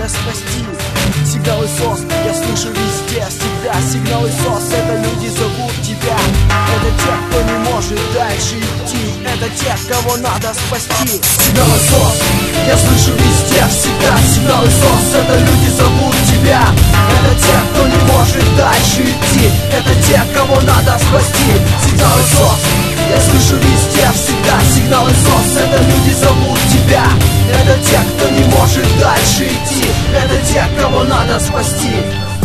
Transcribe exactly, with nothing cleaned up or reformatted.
надо спасти. Сигналы СОС я слышу везде, всегда. Сигналы СОС — это люди зовут тебя. Это те, кто не может дальше идти. Это те, кого надо спасти. Сигналы СОС я слышу везде, всегда. Сигналы СОС — это люди зовут тебя. Это те, кто не может дальше идти. Это те, кого надо спасти. Сигналы СОС я слышу везде, всегда. Сигналы СОС — это люди зовут тебя. Это те, кто не может дальше идти. Это те, кого надо спасти.